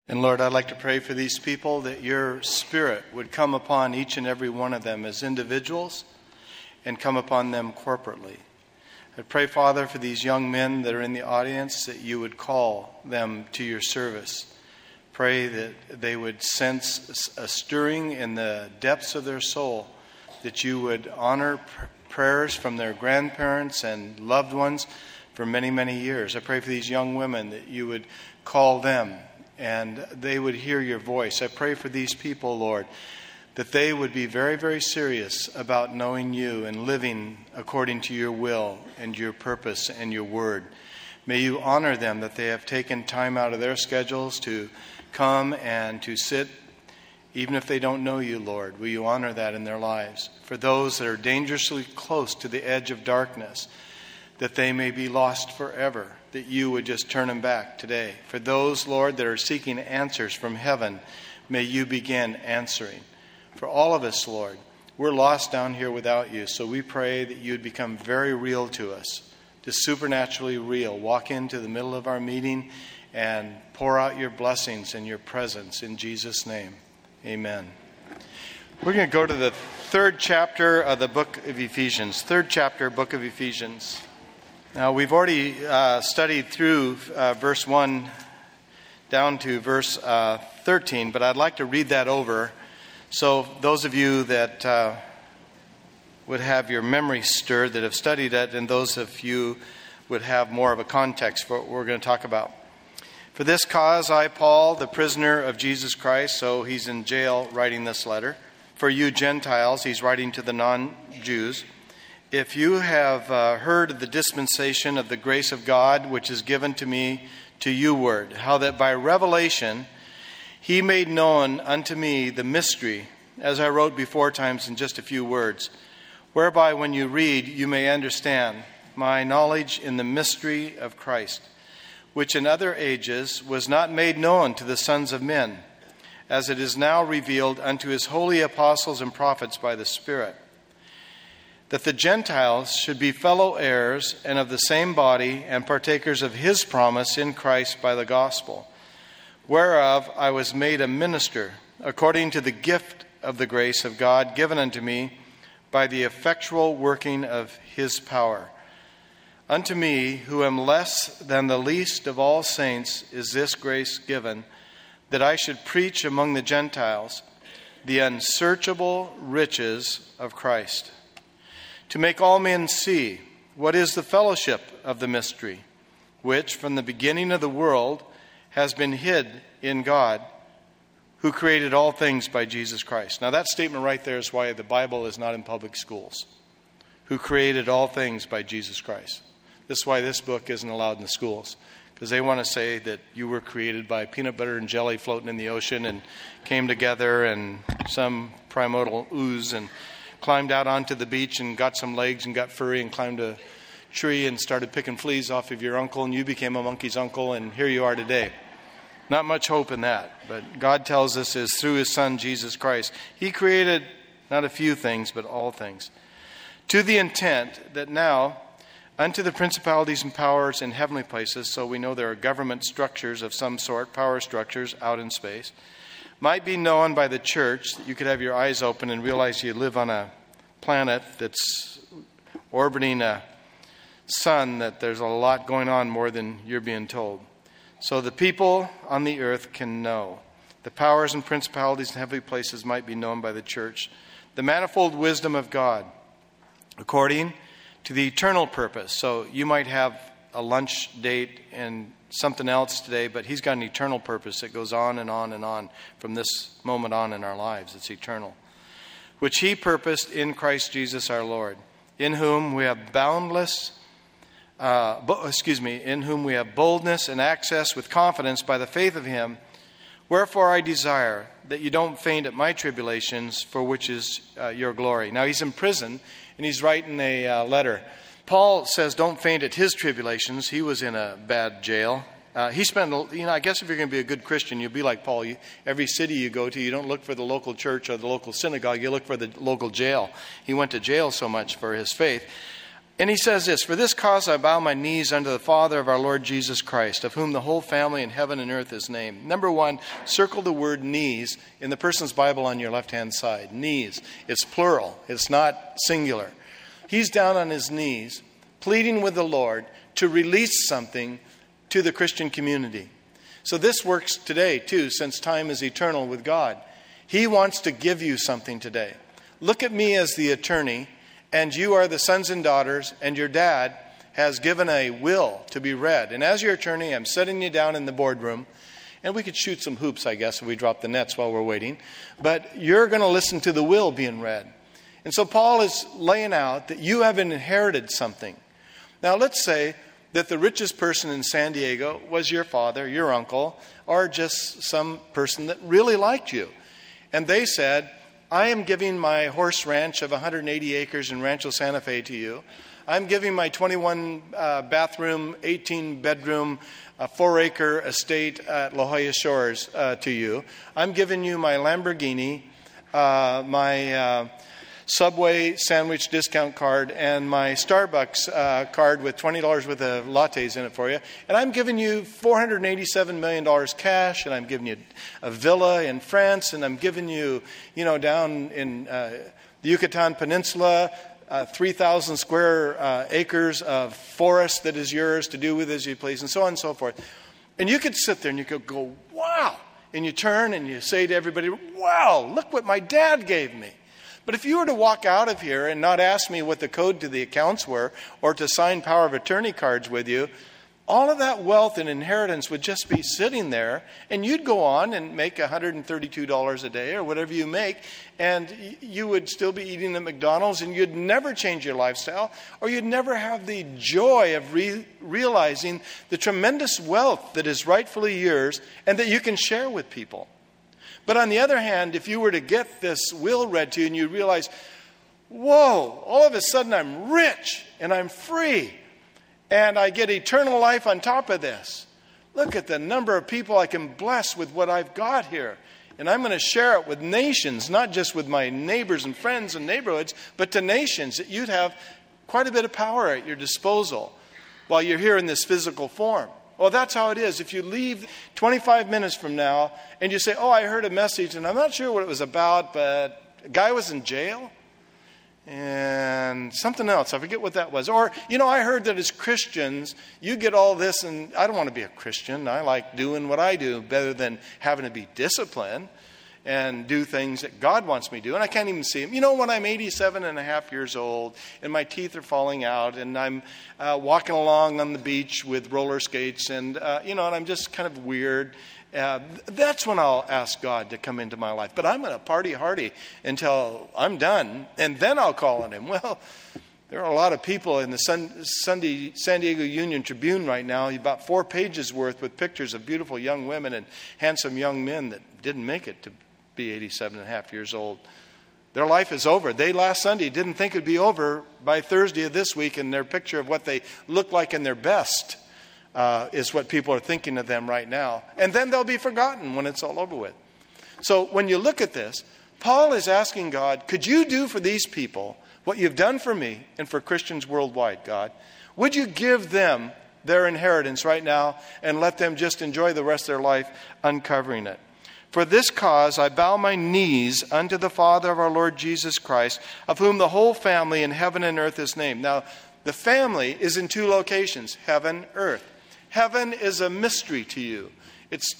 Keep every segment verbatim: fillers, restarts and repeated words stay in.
And Lord, I'd like to pray for these people that your Spirit would come upon each and every one of them as individuals and come upon them corporately. I pray, Father, for these young men that are in the audience, that you would call them to your service. Pray that they would sense a stirring in the depths of their soul, that you would honor pr- prayers from their grandparents and loved ones for many, many years. I pray for these young women that you would call them and they would hear your voice. I pray for these people, Lord, that they would be very, very serious about knowing you and living according to your will and your purpose and your word. May you honor them that they have taken time out of their schedules to come and to sit, even if they don't know you, Lord. Will you honor that in their lives? For those that are dangerously close to the edge of darkness, that they may be lost forever, that you would just turn them back today. For those, Lord, that are seeking answers from heaven, may you begin answering. For all of us, Lord, we're lost down here without you, so we pray that you would become very real to us, just supernaturally real. Walk into the middle of our meeting and pour out your blessings and your presence in Jesus' name. Amen. We're going to go to the third chapter of the book of Ephesians. Third chapter, book of Ephesians. Now, we've already uh, studied through uh, verse one down to verse uh, thirteen, but I'd like to read that over. So those of you that uh, would have your memory stirred, that have studied it, and those of you would have more of a context for what we're going to talk about. For this cause, I, Paul, the prisoner of Jesus Christ, so he's in jail writing this letter. For you Gentiles, he's writing to the non-Jews. If you have uh, heard of the dispensation of the grace of God, which is given to me to you word, how that by revelation he made known unto me the mystery, as I wrote before times in just a few words, whereby when you read you may understand my knowledge in the mystery of Christ, which in other ages was not made known to the sons of men, as it is now revealed unto his holy apostles and prophets by the Spirit, that the Gentiles should be fellow heirs and of the same body and partakers of his promise in Christ by the gospel, whereof I was made a minister, according to the gift of the grace of God given unto me by the effectual working of his power. Unto me, who am less than the least of all saints, is this grace given, that I should preach among the Gentiles the unsearchable riches of Christ, to make all men see what is the fellowship of the mystery, which from the beginning of the world has been hid in God, who created all things by Jesus Christ. Now that statement right there is why the Bible is not in public schools. Who created all things by Jesus Christ. This is why this book isn't allowed in the schools. Because they want to say that you were created by peanut butter and jelly floating in the ocean and came together and some primordial ooze and climbed out onto the beach and got some legs and got furry and climbed a tree and started picking fleas off of your uncle and you became a monkey's uncle and here you are today. Not much hope in that, but God tells us is through his Son, Jesus Christ. He created not a few things, but all things. To the intent that now, unto the principalities and powers in heavenly places, so we know there are government structures of some sort, power structures out in space, might be known by the church, that you could have your eyes open and realize you live on a planet that's orbiting a sun, that there's a lot going on more than you're being told. So the people on the earth can know. The powers and principalities in heavenly places might be known by the church. The manifold wisdom of God, according to the eternal purpose. So you might have a lunch date and something else today, but he's got an eternal purpose that goes on and on and on from this moment on in our lives. It's eternal. Which he purposed in Christ Jesus our Lord, in whom we have boundless, uh, bo- excuse me, in whom we have boldness and access with confidence by the faith of him. Wherefore I desire that you don't faint at my tribulations, for which is uh, your glory. Now he's in prison and he's writing a uh, letter. Paul says don't faint at his tribulations. He was in a bad jail. Uh, he spent, you know, I guess if you're going to be a good Christian, you'll be like Paul. You, every city you go to, you don't look for the local church or the local synagogue. You look for the local jail. He went to jail so much for his faith. And he says this, "For this cause I bow my knees unto the Father of our Lord Jesus Christ, of whom the whole family in heaven and earth is named." Number one, circle the word knees in the person's Bible on your left-hand side. Knees. It's plural. It's not singular. He's down on his knees, pleading with the Lord to release something to the Christian community. So this works today, too, since time is eternal with God. He wants to give you something today. Look at me as the attorney, and you are the sons and daughters, and your dad has given a will to be read. And as your attorney, I'm setting you down in the boardroom, and we could shoot some hoops, I guess, if we drop the nets while we're waiting. But you're going to listen to the will being read. And so Paul is laying out that you have inherited something. Now, let's say that the richest person in San Diego was your father, your uncle, or just some person that really liked you. And they said, "I am giving my horse ranch of one hundred eighty acres in Rancho Santa Fe to you. I'm giving my twenty-one uh, bathroom, eighteen bedroom, uh, four acre estate at La Jolla Shores uh, to you. I'm giving you my Lamborghini, uh, my uh, Subway sandwich discount card, and my Starbucks uh, card with twenty dollars worth of lattes in it for you. And I'm giving you four hundred eighty-seven million dollars cash, and I'm giving you a villa in France, and I'm giving you, you know, down in uh, the Yucatan Peninsula, uh, three thousand square uh, acres of forest that is yours to do with as you please," and so on and so forth. And you could sit there and you could go, "Wow." And you turn and you say to everybody, "Wow, look what my dad gave me." But if you were to walk out of here and not ask me what the code to the accounts were, or to sign power of attorney cards with you, all of that wealth and inheritance would just be sitting there, and you'd go on and make one hundred thirty-two dollars a day or whatever you make, and you would still be eating at McDonald's, and you'd never change your lifestyle, or you'd never have the joy of re- realizing the tremendous wealth that is rightfully yours and that you can share with people. But on the other hand, if you were to get this will read to you and you realize, whoa, all of a sudden I'm rich and I'm free and I get eternal life on top of this. Look at the number of people I can bless with what I've got here. And I'm going to share it with nations, not just with my neighbors and friends and neighborhoods, but to nations, that you'd have quite a bit of power at your disposal while you're here in this physical form. Well, that's how it is. If you leave twenty-five minutes from now and you say, "Oh, I heard a message and I'm not sure what it was about, but a guy was in jail and something else. I forget what that was." Or, you know, "I heard that as Christians, you get all this, and I don't want to be a Christian. I like doing what I do better than having to be disciplined and do things that God wants me to do. And I can't even see him. You know, when I'm eighty-seven and a half years old and my teeth are falling out and I'm uh, walking along on the beach with roller skates and, uh, you know, and I'm just kind of weird, uh, that's when I'll ask God to come into my life. But I'm going to party hardy until I'm done, and then I'll call on him." Well, there are a lot of people in the Sun, Sunday, San Diego Union Tribune right now, about four pages worth with pictures of beautiful young women and handsome young men that didn't make it to be eighty-seven and a half years old. Their life is over. They last Sunday didn't think it would be over by Thursday of this week, and their picture of what they look like in their best uh, is what people are thinking of them right now. And then they'll be forgotten when it's all over with. So when you look at this, Paul is asking God, could you do for these people what you've done for me and for Christians worldwide, God? Would you give them their inheritance right now and let them just enjoy the rest of their life uncovering it? "For this cause I bow my knees unto the Father of our Lord Jesus Christ, of whom the whole family in heaven and earth is named." Now, the family is in two locations, heaven, earth. Heaven is a mystery to you. It's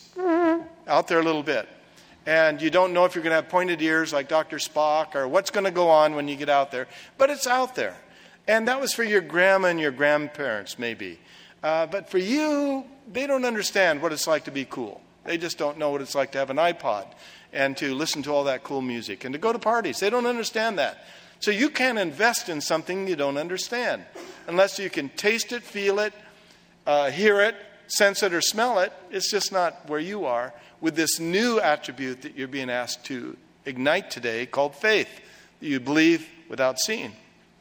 out there a little bit. And you don't know if you're going to have pointed ears like Doctor Spock or what's going to go on when you get out there. But it's out there. And that was for your grandma and your grandparents, maybe. Uh, but for you, they don't understand what it's like to be cool. They just don't know what it's like to have an iPod and to listen to all that cool music and to go to parties. They don't understand that. So you can't invest in something you don't understand unless you can taste it, feel it, uh, hear it, sense it, or smell it. It's just not where you are with this new attribute that you're being asked to ignite today called faith. You believe without seeing.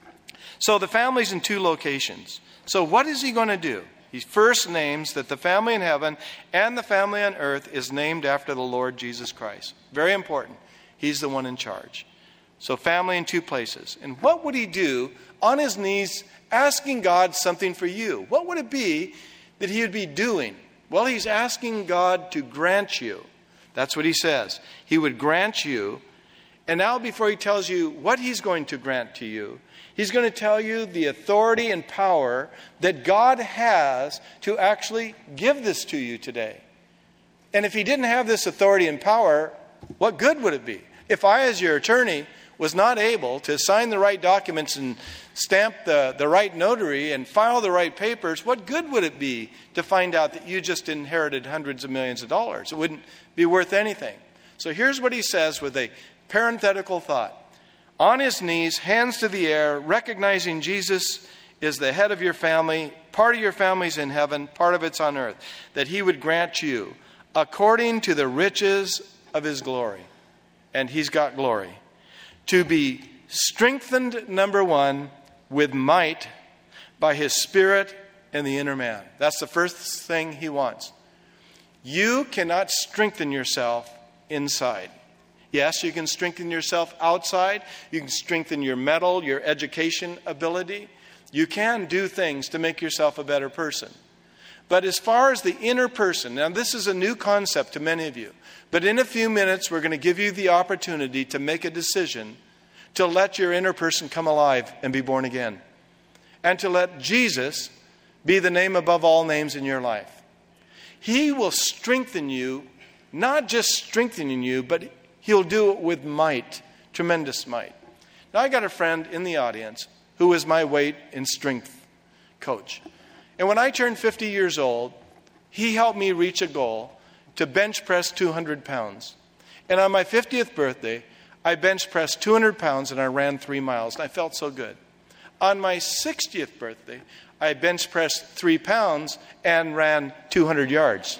So the family's in two locations. So what is he going to do? He first names that the family in heaven and the family on earth is named after the Lord Jesus Christ. Very important. He's the one in charge. So family in two places. And what would he do on his knees asking God something for you? What would it be that he would be doing? Well, he's asking God to grant you. That's what he says. He would grant you. And now before he tells you what he's going to grant to you, he's going to tell you the authority and power that God has to actually give this to you today. And if he didn't have this authority and power, what good would it be? If I, as your attorney, was not able to sign the right documents and stamp the, the right notary and file the right papers, what good would it be to find out that you just inherited hundreds of millions of dollars? It wouldn't be worth anything. So here's what he says with a parenthetical thought. On his knees, hands to the air, recognizing Jesus is the head of your family, part of your family's in heaven, part of it's on earth, that he would grant you according to the riches of his glory. And he's got glory. To be strengthened, number one, with might by his Spirit and the inner man. That's the first thing he wants. You cannot strengthen yourself inside. Yes, you can strengthen yourself outside. You can strengthen your mental, your education ability. You can do things to make yourself a better person. But as far as the inner person, now this is a new concept to many of you, but in a few minutes we're going to give you the opportunity to make a decision to let your inner person come alive and be born again. And to let Jesus be the name above all names in your life. He will strengthen you, not just strengthening you, but he'll do it with might, tremendous might. Now I got a friend in the audience who is my weight and strength coach. And when I turned fifty years old, he helped me reach a goal to bench press two hundred pounds. And on my fiftieth birthday, I bench pressed two hundred pounds and I ran three miles. And I felt so good. On my sixtieth birthday, I bench pressed three pounds and ran two hundred yards.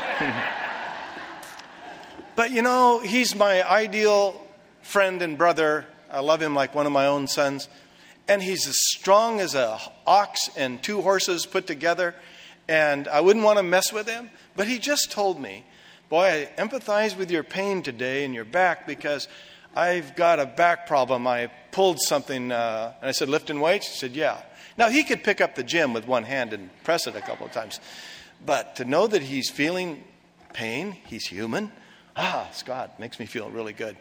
But you know, he's my ideal friend and brother. I love him like one of my own sons. And he's as strong as an ox and two horses put together. And I wouldn't want to mess with him. But he just told me, boy, I empathize with your pain today in your back because I've got a back problem. I pulled something. Uh, and I said, lifting weights? He said, yeah. Now, he could pick up the gym with one hand and press it a couple of times. But to know that he's feeling pain, he's human. Ah, Scott, makes me feel really good.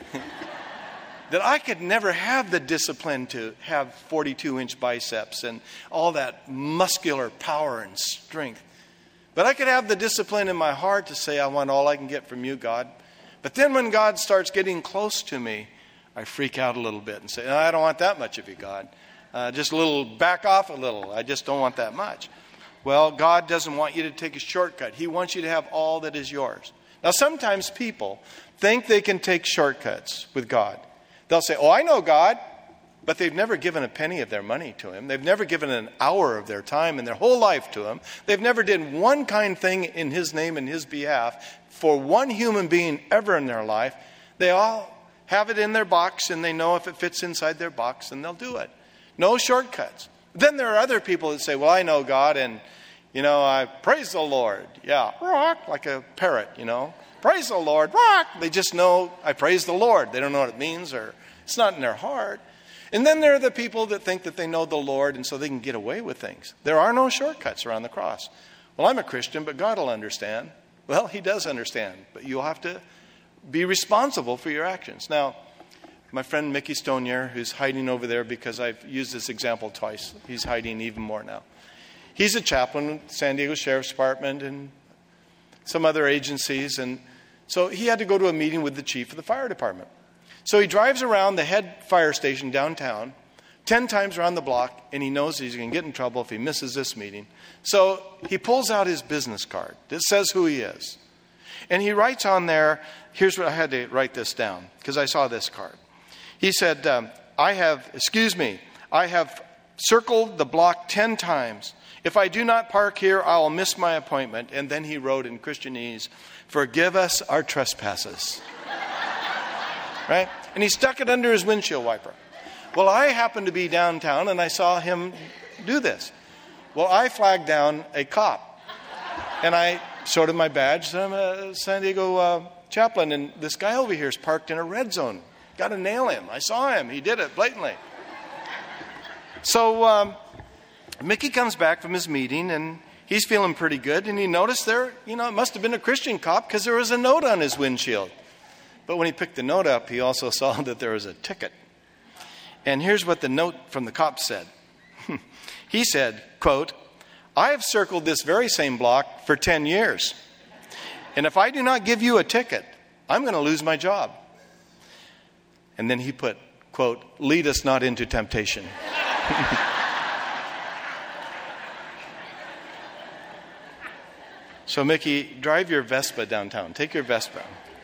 That I could never have the discipline to have forty-two inch biceps and all that muscular power and strength. But I could have the discipline in my heart to say, I want all I can get from you, God. But then when God starts getting close to me, I freak out a little bit and say, no, I don't want that much of you, God. Uh, just a little, back off a little. I just don't want that much. Well, God doesn't want you to take a shortcut. He wants you to have all that is yours. Now, sometimes people think they can take shortcuts with God. They'll say, oh, I know God, but they've never given a penny of their money to him. They've never given an hour of their time and their whole life to him. They've never did one kind thing in his name and his behalf for one human being ever in their life. They all have it in their box and they know if it fits inside their box and they'll do it. No shortcuts. Then there are other people that say, well, I know God and, you know, I praise the Lord. Yeah, rock, like a parrot, you know. Praise the Lord, rock. They just know I praise the Lord. They don't know what it means or it's not in their heart. And then there are the people that think that they know the Lord and so they can get away with things. There are no shortcuts around the cross. Well, I'm a Christian, but God will understand. Well, he does understand, but you'll have to be responsible for your actions. Now, my friend Mickey Stonier, who's hiding over there because I've used this example twice. He's hiding even more now. He's a chaplain with San Diego Sheriff's Department and some other agencies. And so he had to go to a meeting with the chief of the fire department. So he drives around the head fire station downtown, ten times around the block, and he knows he's going to get in trouble if he misses this meeting. So he pulls out his business card that says who he is. And he writes on there, here's what I had to write this down because I saw this card. He said, um, I have, excuse me, I have circled the block ten times. If I do not park here, I will miss my appointment. And then he wrote in Christianese, forgive us our trespasses. Right? And he stuck it under his windshield wiper. Well, I happened to be downtown and I saw him do this. Well, I flagged down a cop. And I showed him my badge. I'm a San Diego uh, chaplain. And this guy over here is parked in a red zone Got to nail him. I saw him. He did it blatantly. So um, Mickey comes back from his meeting, and he's feeling pretty good. And he noticed there, you know, it must have been a Christian cop because there was a note on his windshield. But when he picked the note up, he also saw that there was a ticket. And here's what the note from the cop said. He said, quote, "I have circled this very same block for ten years. And if I do not give you a ticket, I'm going to lose my job." And then he put, quote, "Lead us not into temptation." So, Mickey, drive your Vespa downtown. Take your Vespa.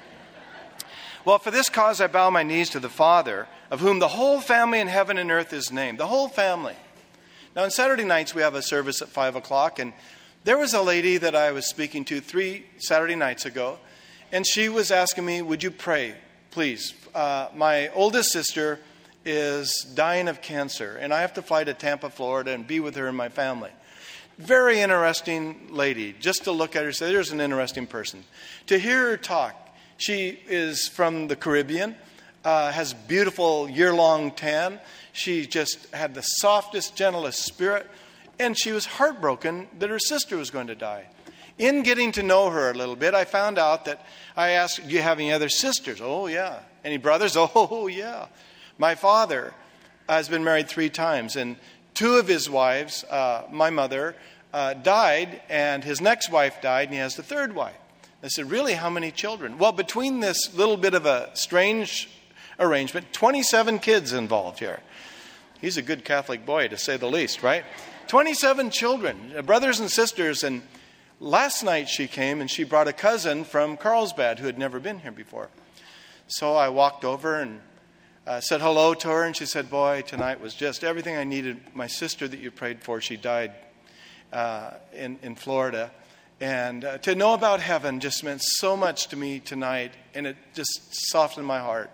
"Well, for this cause I bow my knees to the Father, of whom the whole family in heaven and earth is named." The whole family. Now, on Saturday nights, we have a service at five o'clock, and there was a lady that I was speaking to three Saturday nights ago, and she was asking me, "Would you pray, please? Uh, my oldest sister is dying of cancer, and I have to fly to Tampa, Florida, and be with her and my family." Very interesting lady. Just to look at her, say, there's an interesting person. To hear her talk, she is from the Caribbean, uh, has beautiful year-long tan. She just had the softest, gentlest spirit, and she was heartbroken that her sister was going to die. In getting to know her a little bit, I found out that I asked, "Do you have any other sisters?" "Oh, yeah." "Any brothers?" "Oh, yeah." My father has been married three times, and two of his wives, uh, my mother, uh, died, and his next wife died, and he has the third wife. I said, "Really, how many children?" "Well, between this little bit of a strange arrangement, twenty-seven kids involved here." He's a good Catholic boy, to say the least, right? twenty-seven children, brothers and sisters, and last night she came and she brought a cousin from Carlsbad who had never been here before. So I walked over and uh, said hello to her, and she said, "Boy, tonight was just everything I needed. My sister that you prayed for, she died uh, in, in Florida. And uh, to know about heaven just meant so much to me tonight, and it just softened my heart."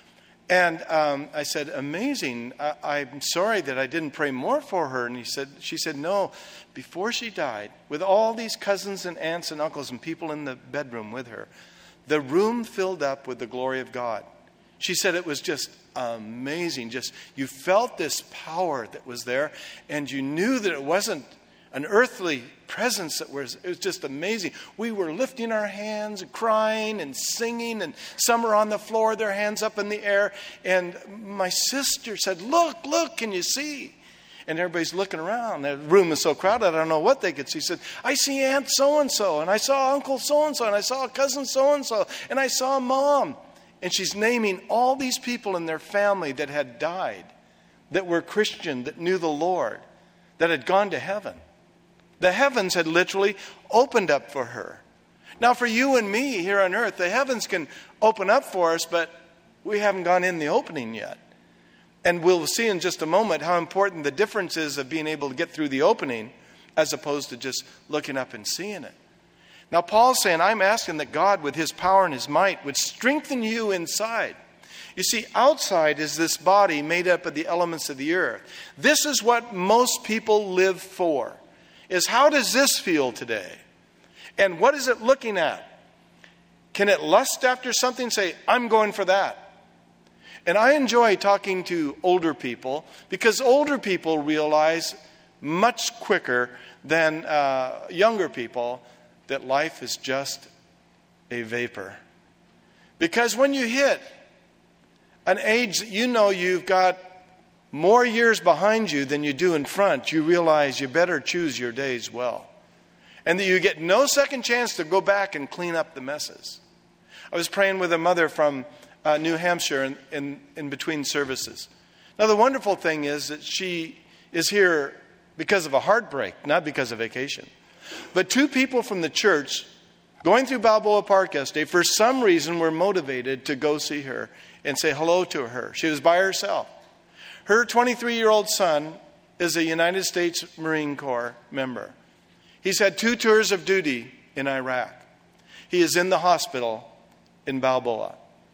And um, I said, "Amazing. I, I'm sorry that I didn't pray more for her." And he said, she said, "No, before she died, with all these cousins and aunts and uncles and people in the bedroom with her, the room filled up with the glory of God." She said it was just amazing. Just, you felt this power that was there, and you knew that it wasn't an earthly presence that was, it was just amazing. We were lifting our hands and crying and singing, and some are on the floor, their hands up in the air. And my sister said, "Look, look, can you see?" And everybody's looking around. The room is so crowded, I don't know what they could see. She said, "I see Aunt so-and-so, and I saw Uncle so-and-so, and I saw Cousin so-and-so, and I saw Mom." And she's naming all these people in their family that had died, that were Christian, that knew the Lord, that had gone to heaven. The heavens had literally opened up for her. Now, for you and me here on earth, the heavens can open up for us, but we haven't gone in the opening yet. And we'll see in just a moment how important the difference is of being able to get through the opening as opposed to just looking up and seeing it. Now, Paul's saying, I'm asking that God, with his power and his might, would strengthen you inside. You see, outside is this body made up of the elements of the earth. This is what most people live for, is how does this feel today? And what is it looking at? Can it lust after something? Say, I'm going for that. And I enjoy talking to older people because older people realize much quicker than uh, younger people that life is just a vapor. Because when you hit an age that you know you've got more years behind you than you do in front, you realize you better choose your days well. And that you get no second chance to go back and clean up the messes. I was praying with a mother from uh, New Hampshire in, in, in between services. Now, the wonderful thing is that she is here because of a heartbreak, not because of vacation. But two people from the church going through Balboa Park yesterday, for some reason, were motivated to go see her and say hello to her. She was by herself. Her twenty-three-year-old son is a United States Marine Corps member. He's had two tours of duty in Iraq. He is in the hospital in Balboa.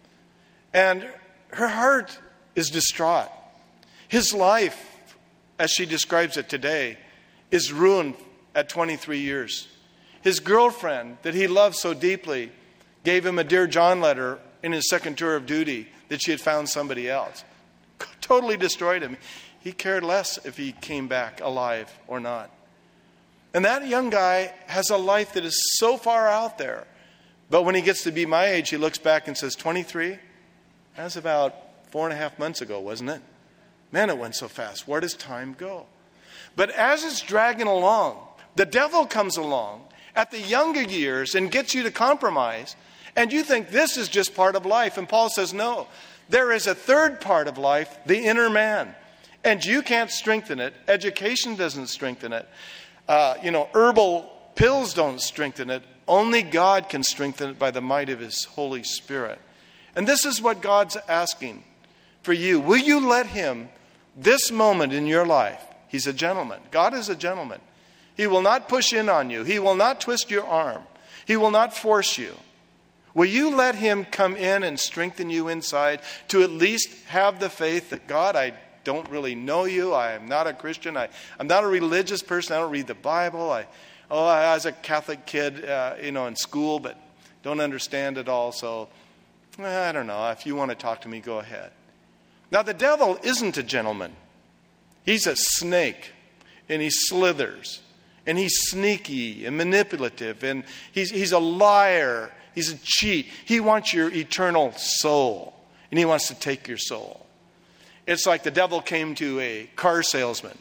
And her heart is distraught. His life, as she describes it today, is ruined at twenty-three years. His girlfriend, that he loved so deeply, gave him a Dear John letter in his second tour of duty that she had found somebody else. Totally destroyed him. He cared less if he came back alive or not. And that young guy has a life that is so far out there. But when he gets to be my age, he looks back and says, twenty-three? That's about four and a half months ago, wasn't it? Man, it went so fast. Where does time go? But as it's dragging along, the devil comes along at the younger years and gets you to compromise. And you think this is just part of life. And Paul says, no, there is a third part of life, the inner man. And you can't strengthen it. Education doesn't strengthen it. Uh, you know, herbal pills don't strengthen it. Only God can strengthen it by the might of his Holy Spirit. And this is what God's asking for you. Will you let him, this moment in your life, he's a gentleman. God is a gentleman. He will not push in on you. He will not twist your arm. He will not force you. Will you let him come in and strengthen you inside to at least have the faith that, God, I don't really know you. I am not a Christian. I, I'm not a religious person. I don't read the Bible. I, oh, I was a Catholic kid, uh, you know, in school, but don't understand it all. So, I don't know. If you want to talk to me, go ahead. Now, the devil isn't a gentleman. He's a snake, and he slithers, and he's sneaky and manipulative, and he's, he's a liar. He's a cheat. He wants your eternal soul, and he wants to take your soul. It's like the devil came to a car salesman.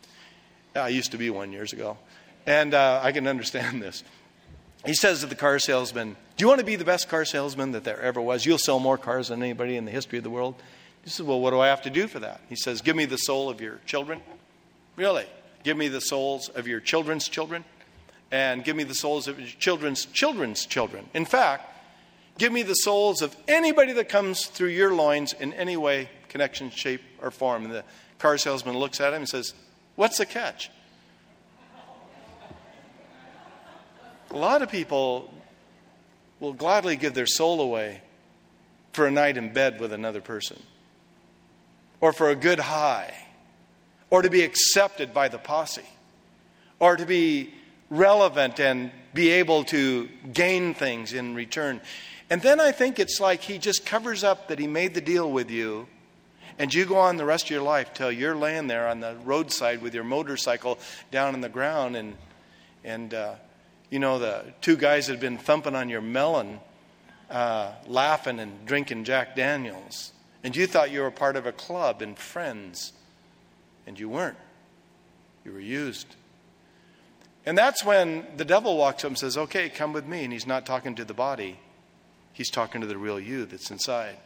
I used to be one years ago, and uh, I can understand this. He says to the car salesman, do you want to be the best car salesman that there ever was? You'll sell more cars than anybody in the history of the world. He says, well, what do I have to do for that? He says, give me the soul of your children. Really? Give me the souls of your children's children. And give me the souls of your children's children's children. In fact, give me the souls of anybody that comes through your loins in any way, connection, shape, or form. And the car salesman looks at him and says, what's the catch? A lot of people will gladly give their soul away for a night in bed with another person, or for a good high, or to be accepted by the posse, or to be relevant and be able to gain things in return. And then I think it's like he just covers up that he made the deal with you, and you go on the rest of your life till you're laying there on the roadside with your motorcycle down on the ground, and and uh, you know, the two guys that had been thumping on your melon, uh, laughing and drinking Jack Daniels. And you thought you were part of a club and friends. And you weren't. You were used. And that's when the devil walks up and says, okay, come with me. And he's not talking to the body. He's talking to the real you that's inside.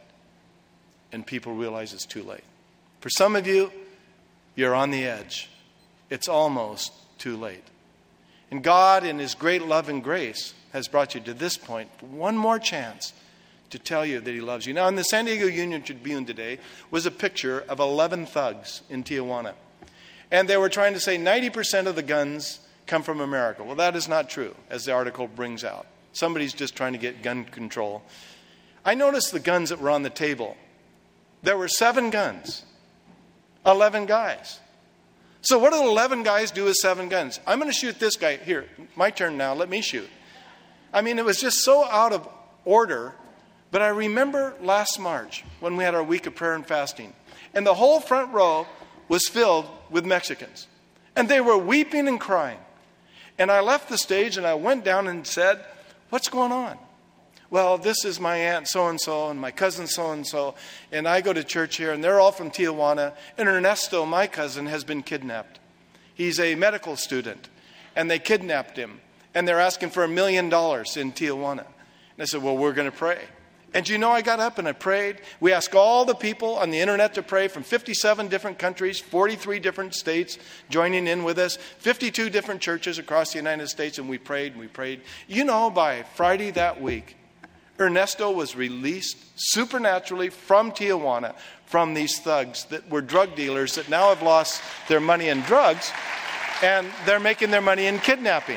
And people realize it's too late. For some of you, you're on the edge. It's almost too late. And God, in his great love and grace, has brought you to this point for one more chance to tell you that he loves you. Now, in the San Diego Union Tribune today was a picture of eleven thugs in Tijuana. And they were trying to say ninety percent of the guns come from America. Well, that is not true, as the article brings out. Somebody's just trying to get gun control. I noticed the guns that were on the table. There were seven guns, eleven guys. So what do eleven guys do with seven guns? I'm going to shoot this guy. Here, my turn now. Let me shoot. I mean, it was just so out of order. But I remember last March when we had our week of prayer and fasting. And the whole front row was filled with Mexicans. And they were weeping and crying. And I left the stage and I went down and said, what's going on? Well, this is my aunt so-and-so and my cousin so-and-so. And I go to church here and they're all from Tijuana. And Ernesto, my cousin, has been kidnapped. He's a medical student. And they kidnapped him. And they're asking for a million dollars in Tijuana. And I said, well, we're going to pray. And you know, I got up and I prayed. We asked all the people on the internet to pray from fifty-seven different countries, forty-three different states joining in with us, fifty-two different churches across the United States, and we prayed and we prayed. You know, by Friday that week, Ernesto was released supernaturally from Tijuana from these thugs that were drug dealers that now have lost their money in drugs, and they're making their money in kidnapping.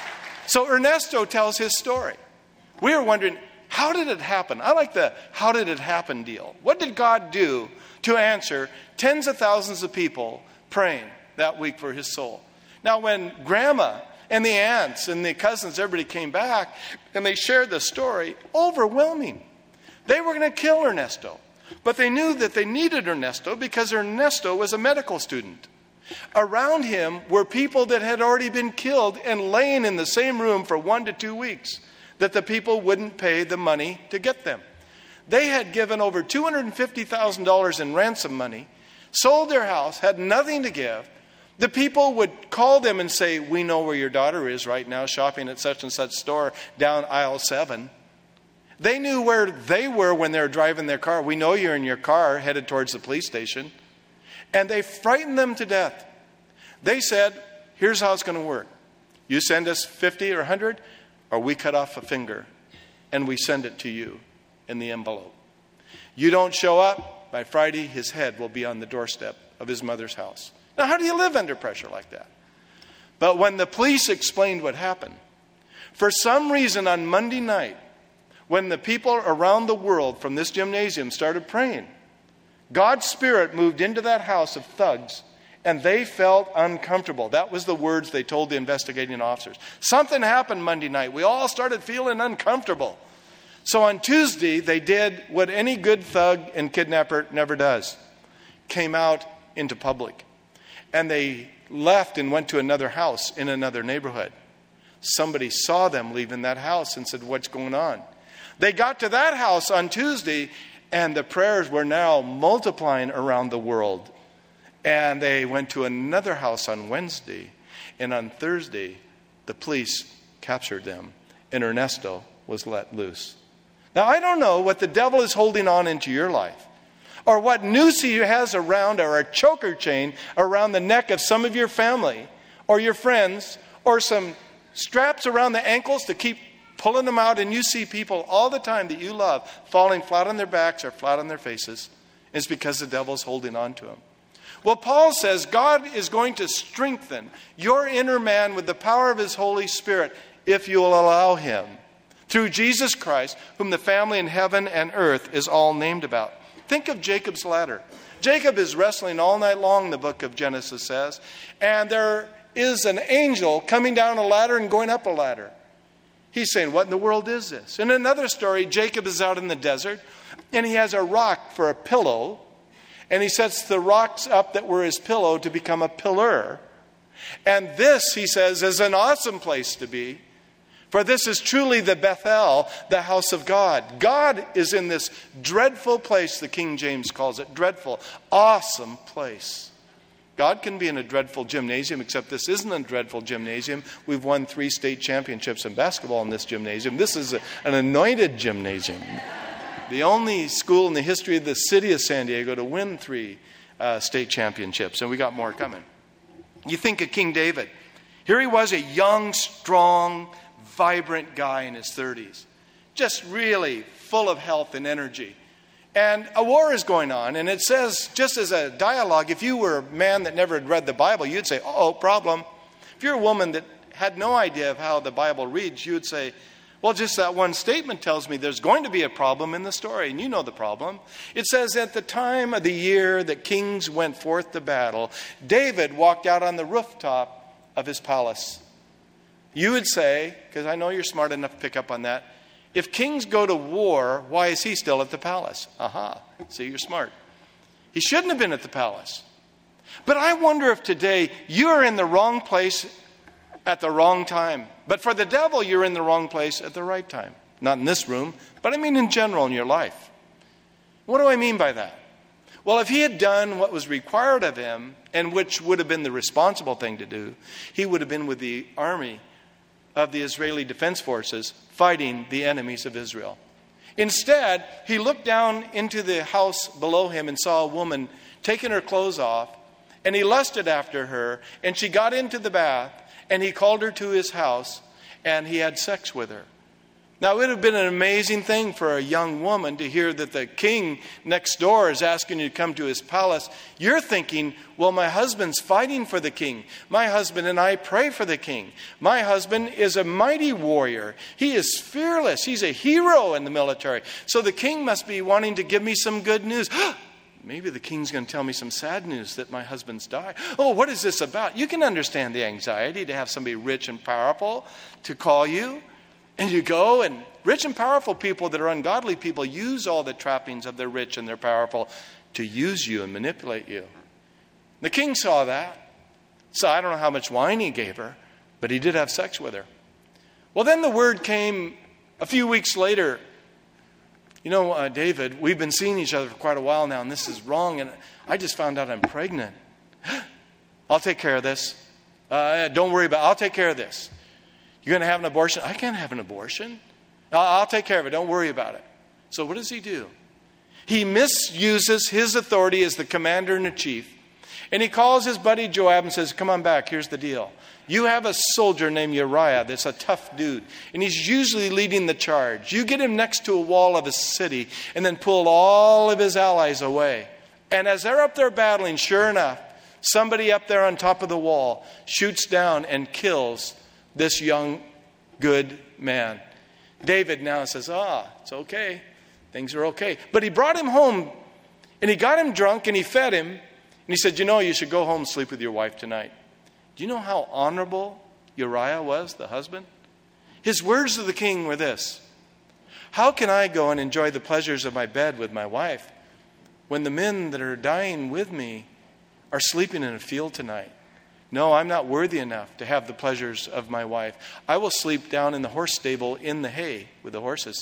So Ernesto tells his story. We were wondering, how did it happen? I like the how did it happen deal. What did God do to answer tens of thousands of people praying that week for his soul? Now, when Grandma and the aunts and the cousins, everybody came back and they shared the story, overwhelming. They were going to kill Ernesto. But they knew that they needed Ernesto because Ernesto was a medical student. Around him were people that had already been killed and laying in the same room for one to two weeks that the people wouldn't pay the money to get them. They had given over two hundred fifty thousand dollars in ransom money, sold their house, had nothing to give. The people would call them and say, we know where your daughter is right now, shopping at such and such store down aisle seven. They knew where they were when they were driving their car. We know you're in your car headed towards the police station. And they frightened them to death. They said, here's how it's going to work. You send us fifty or one hundred, or we cut off a finger, and we send it to you in the envelope. You don't show up, by Friday, his head will be on the doorstep of his mother's house. Now, how do you live under pressure like that? But when the police explained what happened, for some reason on Monday night, when the people around the world from this gymnasium started praying, God's Spirit moved into that house of thugs, and they felt uncomfortable. That was the words they told the investigating officers. Something happened Monday night. We all started feeling uncomfortable. So on Tuesday, they did what any good thug and kidnapper never does. Came out into public. And they left and went to another house in another neighborhood. Somebody saw them leaving that house and said, what's going on? They got to that house on Tuesday, and the prayers were now multiplying around the world. And they went to another house on Wednesday. And on Thursday, the police captured them. And Ernesto was let loose. Now, I don't know what the devil is holding on into your life, or what noose he has around, or a choker chain around the neck of some of your family, or your friends, or some straps around the ankles to keep pulling them out, and you see people all the time that you love falling flat on their backs or flat on their faces. It's because the devil's holding on to them. Well, Paul says God is going to strengthen your inner man with the power of his Holy Spirit if you will allow him. Through Jesus Christ, whom the family in heaven and earth is all named about. Think of Jacob's ladder. Jacob is wrestling all night long, the book of Genesis says. And there is an angel coming down a ladder and going up a ladder. He's saying, what in the world is this? In another story, Jacob is out in the desert, and he has a rock for a pillow. And he sets the rocks up that were his pillow to become a pillar. And this, he says, is an awesome place to be. For this is truly the Bethel, the house of God. God is in this dreadful place, the King James calls it. Dreadful, awesome place. God can be in a dreadful gymnasium, except this isn't a dreadful gymnasium. We've won three state championships in basketball in this gymnasium. This is a, an anointed gymnasium. The only school in the history of the city of San Diego to win three uh, state championships. And we got more coming. You think of King David. Here he was, a young, strong, vibrant guy in his thirties. Just really full of health and energy. And a war is going on. And it says, just as a dialogue, if you were a man that never had read the Bible, you'd say, oh, problem. If you're a woman that had no idea of how the Bible reads, you would say, well, just that one statement tells me there's going to be a problem in the story. And you know the problem. It says, at the time of the year that kings went forth to battle, David walked out on the rooftop of his palace. You would say, because I know you're smart enough to pick up on that, if kings go to war, why is he still at the palace? Aha, see, you're smart. He shouldn't have been at the palace. But I wonder if today you're in the wrong place at the wrong time. But for the devil, you're in the wrong place at the right time. Not in this room, but I mean in general in your life. What do I mean by that? Well, if he had done what was required of him, and which would have been the responsible thing to do, he would have been with the army of the Israeli Defense Forces fighting the enemies of Israel. Instead, he looked down into the house below him and saw a woman taking her clothes off, and he lusted after her, and she got into the bath, and he called her to his house, and he had sex with her. Now, it would have been an amazing thing for a young woman to hear that the king next door is asking you to come to his palace. You're thinking, well, my husband's fighting for the king. My husband and I pray for the king. My husband is a mighty warrior. He is fearless. He's a hero in the military. So the king must be wanting to give me some good news. Maybe the king's going to tell me some sad news that my husband's died. Oh, what is this about? You can understand the anxiety to have somebody rich and powerful to call you. And you go, and rich and powerful people that are ungodly people use all the trappings of their rich and their powerful to use you and manipulate you. The king saw that. So I don't know how much wine he gave her, but he did have sex with her. Well, then the word came a few weeks later. You know, uh, David, we've been seeing each other for quite a while now, and this is wrong, and I just found out I'm pregnant. I'll take care of this. Uh, don't worry about it. I'll take care of this. You're going to have an abortion? I can't have an abortion. I'll, I'll take care of it. Don't worry about it. So what does he do? He misuses his authority as the commander-in-chief, and he calls his buddy Joab and says, come on back, here's the deal. You have a soldier named Uriah that's a tough dude, and he's usually leading the charge. You get him next to a wall of a city and then pull all of his allies away. And as they're up there battling, sure enough, somebody up there on top of the wall shoots down and kills this young, good man. David now says, ah, it's okay. Things are okay. But he brought him home, and he got him drunk, and he fed him. And he said, you know, you should go home and sleep with your wife tonight. Do you know how honorable Uriah was, the husband? His words to the king were this: how can I go and enjoy the pleasures of my bed with my wife when the men that are dying with me are sleeping in a field tonight? No, I'm not worthy enough to have the pleasures of my wife. I will sleep down in the horse stable in the hay with the horses.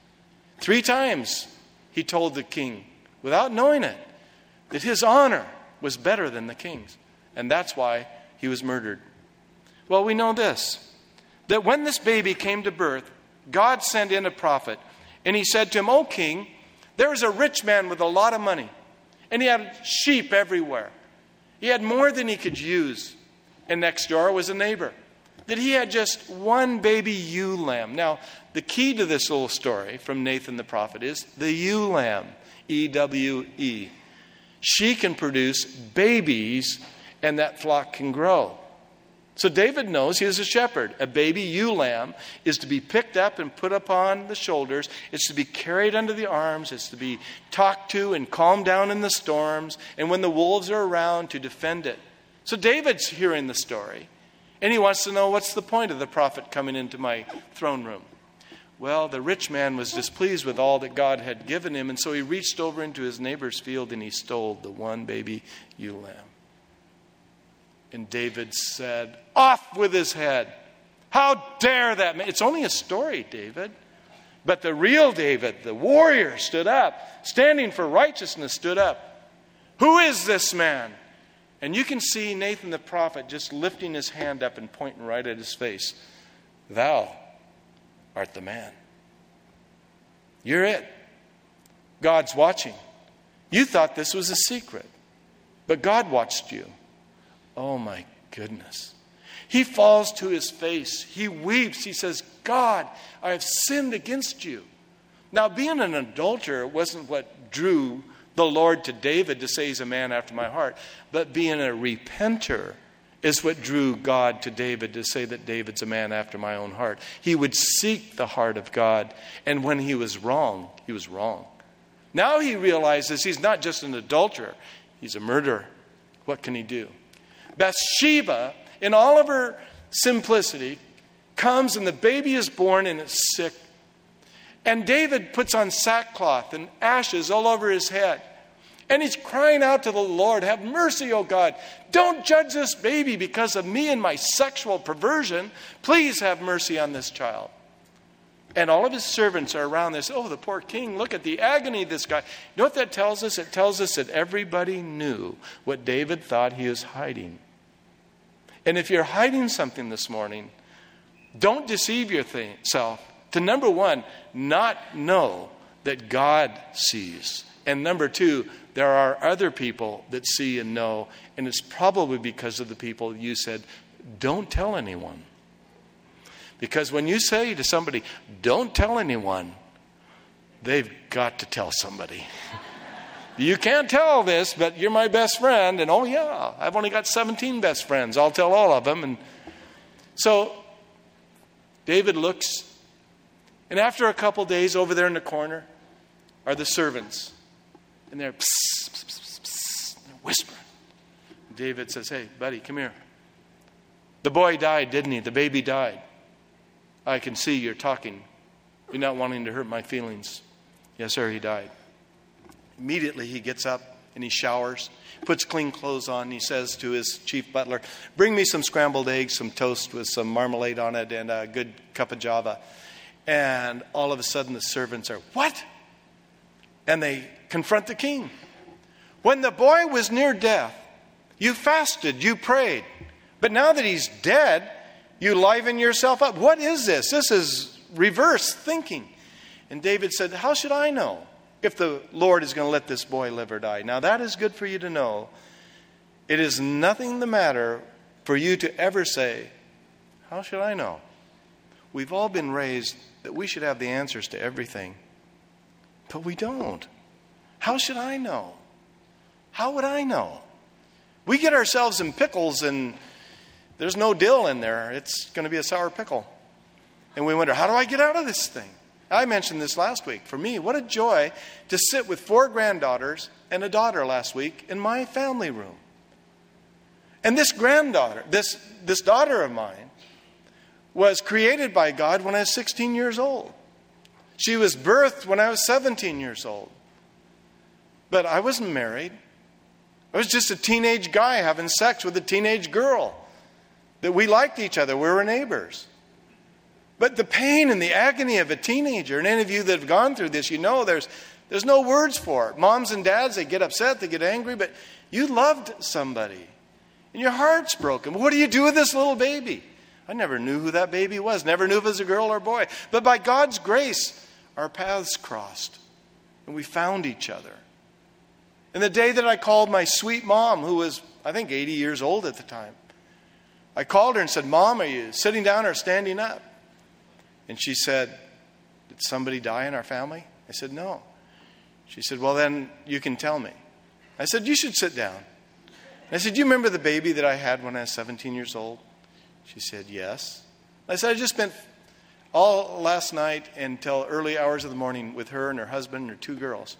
Three times he told the king, without knowing it, that his honor was better than the king's. And that's why he was murdered. Well, we know this, that when this baby came to birth, God sent in a prophet, and he said to him, O king, there is a rich man with a lot of money, and he had sheep everywhere. He had more than he could use. And next door was a neighbor, that he had just one baby ewe lamb. Now, the key to this little story from Nathan the prophet is the ewe lamb, E W E. She can produce babies, and that flock can grow. So David knows he is a shepherd. A baby ewe lamb is to be picked up and put upon the shoulders. It's to be carried under the arms. It's to be talked to and calmed down in the storms. And when the wolves are around, to defend it. So David's hearing the story. And he wants to know, what's the point of the prophet coming into my throne room? Well, the rich man was displeased with all that God had given him. And so he reached over into his neighbor's field and he stole the one baby ewe lamb. And David said, off with his head. How dare that man? It's only a story, David. But the real David, the warrior, stood up. Standing for righteousness, stood up. Who is this man? And you can see Nathan the prophet just lifting his hand up and pointing right at his face. Thou art the man. You're it. God's watching. You thought this was a secret, but God watched you. Oh my goodness. He falls to his face. He weeps. He says, God, I have sinned against you. Now, being an adulterer wasn't what drew the Lord to David to say he's a man after my heart. But being a repenter is what drew God to David to say that David's a man after my own heart. He would seek the heart of God. And when he was wrong, he was wrong. Now he realizes he's not just an adulterer. He's a murderer. What can he do? Bathsheba, in all of her simplicity, comes and the baby is born and it's sick. And David puts on sackcloth and ashes all over his head. And he's crying out to the Lord, have mercy, O God. Don't judge this baby because of me and my sexual perversion. Please have mercy on this child. And all of his servants are around this. Oh, the poor king, look at the agony of this guy. You know what that tells us? It tells us that everybody knew what David thought he was hiding. And if you're hiding something this morning, don't deceive yourself to, number one, not know that God sees. And number two, there are other people that see and know, and it's probably because of the people you said, don't tell anyone. Because when you say to somebody, don't tell anyone, they've got to tell somebody. You can't tell this, but you're my best friend. And oh yeah, I've only got seventeen best friends. I'll tell all of them. And so David looks, and after a couple days, over there in the corner are the servants. And they're, psst, psst, psst, psst, they're whispering. David says, hey, buddy, come here. The boy died, didn't he? The baby died. I can see you're talking. You're not wanting to hurt my feelings. Yes, sir, he died. Immediately he gets up and he showers, puts clean clothes on. And he says to his chief butler, bring me some scrambled eggs, some toast with some marmalade on it, and a good cup of java. And all of a sudden the servants are, what? And they confront the king. When the boy was near death, you fasted, you prayed. But now that he's dead, you liven yourself up. What is this? This is reverse thinking. And David said, how should I know if the Lord is going to let this boy live or die? Now that is good for you to know. It is nothing the matter for you to ever say, how should I know? We've all been raised that we should have the answers to everything. But we don't. How should I know? How would I know? We get ourselves in pickles and there's no dill in there. It's going to be a sour pickle. And we wonder, how do I get out of this thing? I mentioned this last week. For me, what a joy to sit with four granddaughters and a daughter last week in my family room. And this granddaughter, this, this daughter of mine, was created by God when I was sixteen years old. She was birthed when I was seventeen years old. But I wasn't married. I was just a teenage guy having sex with a teenage girl. That we liked each other. We were neighbors. But the pain and the agony of a teenager, and any of you that have gone through this, you know there's, there's no words for it. Moms and dads, they get upset, they get angry, but you loved somebody. And your heart's broken. What do you do with this little baby? I never knew who that baby was. Never knew if it was a girl or a boy. But by God's grace, our paths crossed. And we found each other. And the day that I called my sweet mom, who was, I think, eighty years old at the time, I called her and said, Mom, are you sitting down or standing up? And she said, did somebody die in our family? I said, no. She said, well, then you can tell me. I said, you should sit down. And I said, do you remember the baby that I had when I was seventeen years old? She said, yes. I said, I just spent all last night until early hours of the morning with her and her husband and her two girls.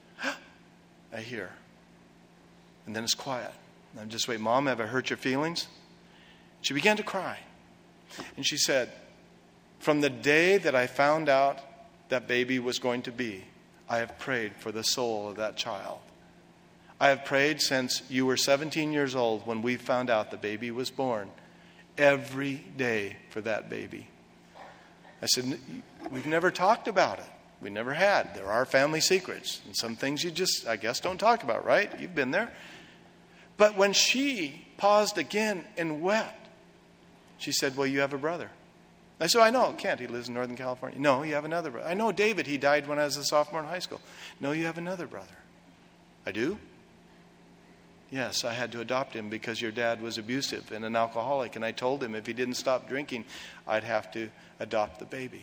I hear. And then it's quiet. And I'm just waiting. Mom, have I hurt your feelings? She began to cry. And she said, from the day that I found out that baby was going to be, I have prayed for the soul of that child. I have prayed since you were seventeen years old when we found out the baby was born. Every day for that baby. I said, we've never talked about it. We never had. There are family secrets. And some things you just, I guess, don't talk about, right? You've been there. But when she paused again and wept, she said, well, you have a brother. I said, I know, Kent, he lives in Northern California. No, you have another brother. I know David, he died when I was a sophomore in high school. No, you have another brother. I do? Yes, I had to adopt him because your dad was abusive and an alcoholic. And I told him if he didn't stop drinking, I'd have to adopt the baby.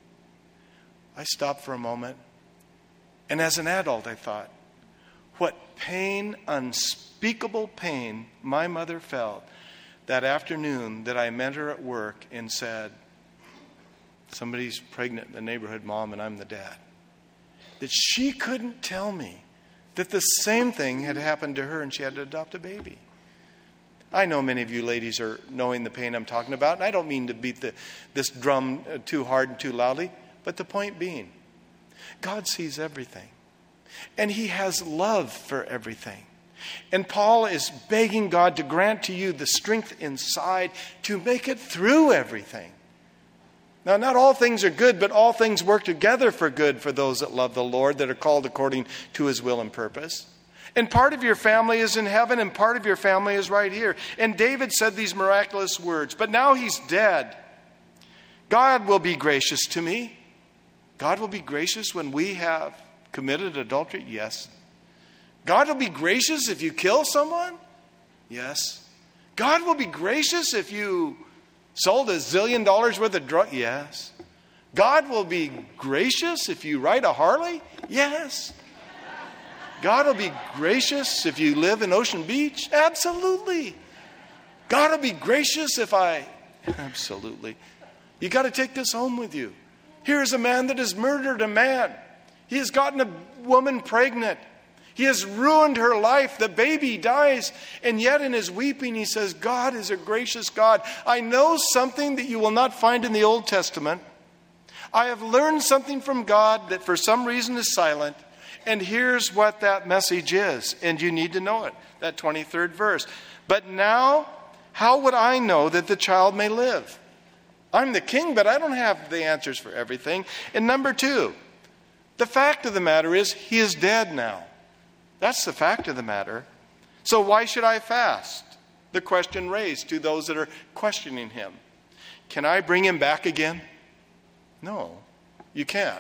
I stopped for a moment. And as an adult, I thought, what pain, unspeakable pain my mother felt that afternoon that I met her at work and said, somebody's pregnant in the neighborhood, Mom, and I'm the dad. That she couldn't tell me that the same thing had happened to her and she had to adopt a baby. I know many of you ladies are knowing the pain I'm talking about, and I don't mean to beat the, this drum too hard and too loudly, but the point being, God sees everything. And He has love for everything. And Paul is begging God to grant to you the strength inside to make it through everything. Now, not all things are good, but all things work together for good for those that love the Lord, that are called according to His will and purpose. And part of your family is in heaven, and part of your family is right here. And David said these miraculous words, but now he's dead. God will be gracious to me. God will be gracious when we have committed adultery? Yes. God will be gracious if you kill someone? Yes. God will be gracious if you sold a zillion dollars worth of drugs? Yes. God will be gracious if you ride a Harley? Yes. God will be gracious if you live in Ocean Beach? Absolutely. God will be gracious if I... Absolutely. You got to take this home with you. Here is a man that has murdered a man. He has gotten a woman pregnant. He has ruined her life. The baby dies. And yet in his weeping, he says, God is a gracious God. I know something that you will not find in the Old Testament. I have learned something from God that for some reason is silent. And here's what that message is. And you need to know it. That twenty-third verse. But now, how would I know that the child may live? I'm the king, but I don't have the answers for everything. And number two, the fact of the matter is he is dead now. That's the fact of the matter. So why should I fast? The question raised to those that are questioning him. Can I bring him back again? No, you can't.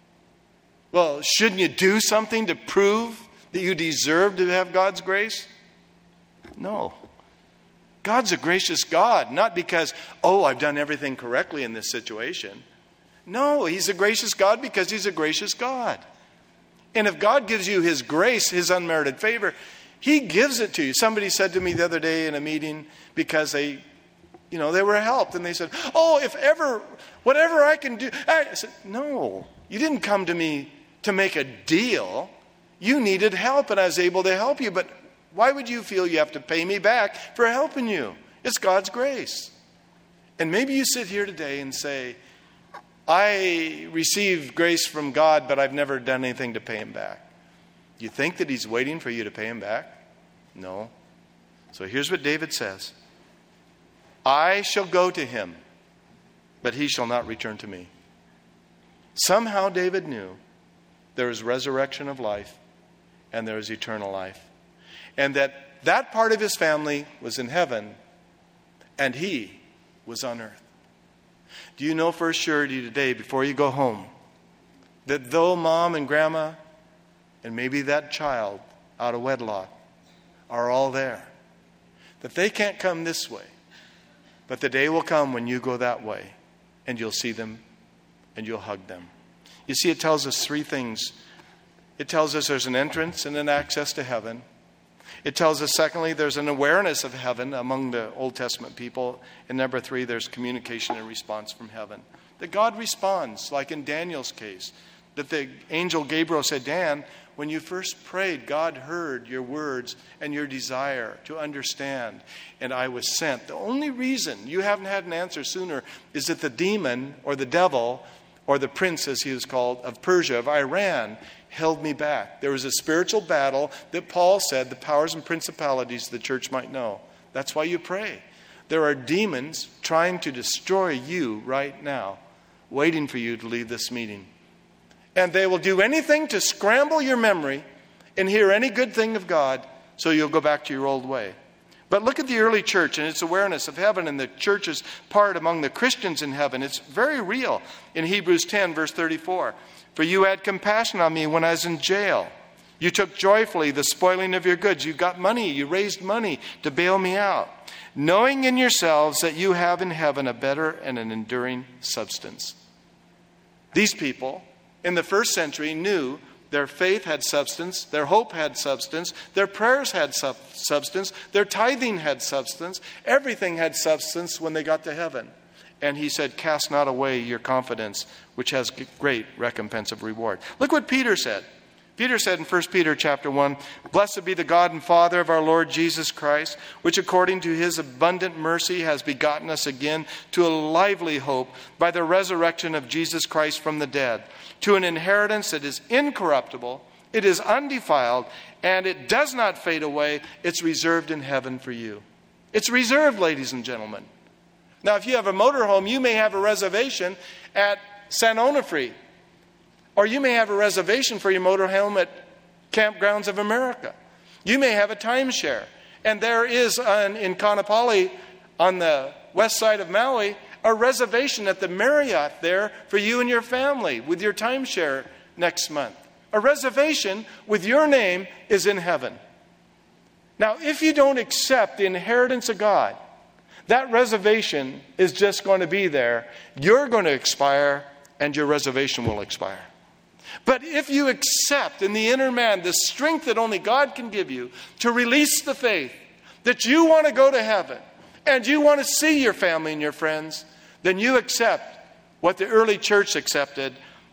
Well, shouldn't you do something to prove that you deserve to have God's grace? No. God's a gracious God, not because, oh, I've done everything correctly in this situation. No, he's a gracious God because he's a gracious God. And if God gives you his grace, his unmerited favor, he gives it to you. Somebody said to me the other day in a meeting because they, you know, they were helped. And they said, oh, if ever, whatever I can do. I said, no, you didn't come to me to make a deal. You needed help and I was able to help you. But why would you feel you have to pay me back for helping you? It's God's grace. And maybe you sit here today and say, I received grace from God, but I've never done anything to pay him back. You think that he's waiting for you to pay him back? No. So here's what David says. I shall go to him, but he shall not return to me. Somehow David knew there is resurrection of life and there is eternal life. And that that part of his family was in heaven and he was on earth. Do you know for surety today, before you go home, that though mom and grandma and maybe that child out of wedlock are all there, that they can't come this way, but the day will come when you go that way and you'll see them and you'll hug them. You see, it tells us three things. It tells us there's an entrance and an access to heaven. It tells us, secondly, there's an awareness of heaven among the Old Testament people. And number three, there's communication and response from heaven. That God responds, like in Daniel's case. That the angel Gabriel said, Dan, when you first prayed, God heard your words and your desire to understand. And I was sent. The only reason you haven't had an answer sooner is that the demon or the devil or the prince, as he was called, of Persia, of Iran, held me back. There was a spiritual battle that Paul said the powers and principalities the church might know. That's why you pray. There are demons trying to destroy you right now, waiting for you to leave this meeting. And they will do anything to scramble your memory and hear any good thing of God so you'll go back to your old way. But look at the early church and its awareness of heaven and the church's part among the Christians in heaven. It's very real. In Hebrews ten, verse thirty-four, for you had compassion on me when I was in jail. You took joyfully the spoiling of your goods. You got money. You raised money to bail me out, knowing in yourselves that you have in heaven a better and an enduring substance. These people in the first century knew their faith had substance, their hope had substance, their prayers had sub- substance, their tithing had substance. Everything had substance when they got to heaven. And he said, cast not away your confidence, which has great recompense of reward. Look what Peter said. Peter said in First Peter chapter one, blessed be the God and Father of our Lord Jesus Christ, which according to his abundant mercy has begotten us again to a lively hope by the resurrection of Jesus Christ from the dead, to an inheritance that is incorruptible, it is undefiled, and it does not fade away. It's reserved in heaven for you. It's reserved, ladies and gentlemen. Now, if you have a motorhome, you may have a reservation at San Onofre. Or you may have a reservation for your motorhome at Campgrounds of America. You may have a timeshare. And there is an, in Kaanapali, on the west side of Maui, a reservation at the Marriott there for you and your family with your timeshare next month. A reservation with your name is in heaven. Now, if you don't accept the inheritance of God, that reservation is just going to be there. You're going to expire and your reservation will expire. But if you accept in the inner man the strength that only God can give you to release the faith that you want to go to heaven and you want to see your family and your friends, then you accept what the early church accepted,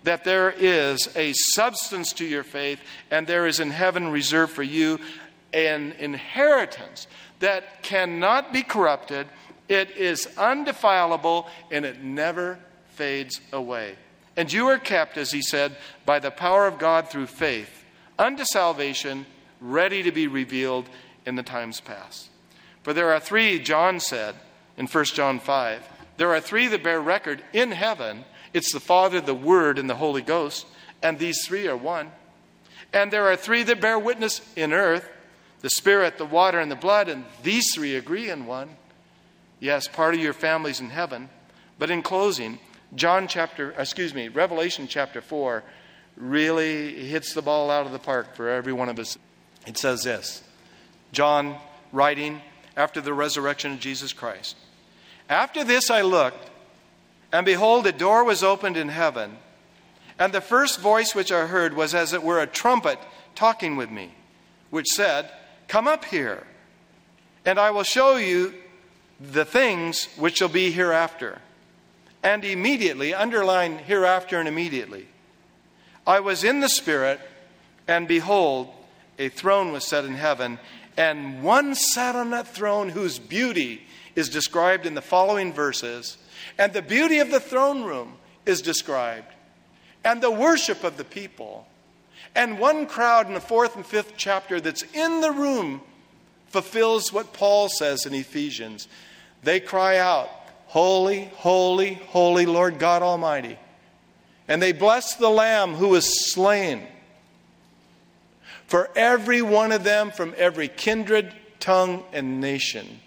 that there is a substance to your faith, and there is in heaven reserved for you an inheritance that cannot be corrupted. It is undefilable, and it never fades away. And you are kept, as he said, by the power of God through faith, unto salvation, ready to be revealed in the times past. For there are three, John said in First John five, there are three that bear record in heaven. It's the Father, the Word, and the Holy Ghost. And these three are one. And there are three that bear witness in earth, the Spirit, the water, and the blood. And these three agree in one. Yes, part of your family's in heaven. But in closing, John chapter, excuse me, Revelation chapter four really hits the ball out of the park for every one of us. It says this, John writing after the resurrection of Jesus Christ. After this I looked, and behold, a door was opened in heaven. And the first voice which I heard was as it were a trumpet talking with me, which said, come up here, and I will show you the things which shall be hereafter. And immediately, underline hereafter and immediately, I was in the Spirit, and behold, a throne was set in heaven, and one sat on that throne whose beauty is described in the following verses. And the beauty of the throne room is described, and the worship of the people. And one crowd in the fourth and fifth chapter that's in the room fulfills what Paul says in Ephesians. They cry out, holy, holy, holy Lord God Almighty. And they bless the Lamb who was slain. For every one of them from every kindred, tongue, and nation.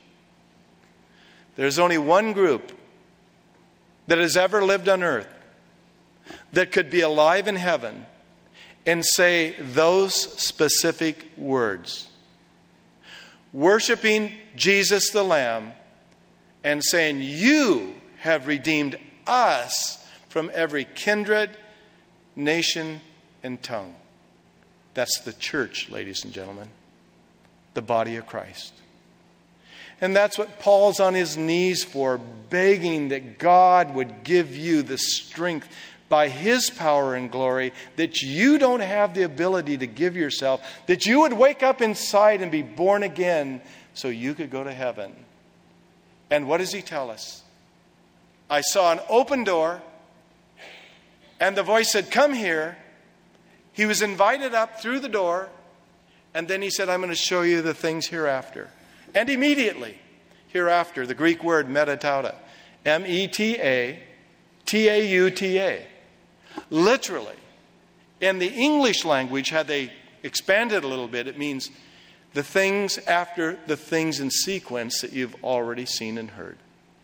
There's only one group that has ever lived on earth that could be alive in heaven and say those specific words. Worshiping Jesus the Lamb and saying, you have redeemed us from every kindred, nation, and tongue. That's the church, ladies and gentlemen. The body of Christ. And that's what Paul's on his knees for, begging that God would give you the strength by His power and glory, that you don't have the ability to give yourself, that you would wake up inside and be born again so you could go to heaven. And what does he tell us? I saw an open door, and the voice said, come here. He was invited up through the door, and then he said, I'm going to show you the things hereafter. And immediately, hereafter, the Greek word metatauta, M E T A T A U T A. Literally, in the English language, had they expanded a little bit, it means the things after the things in sequence that you've already seen and heard.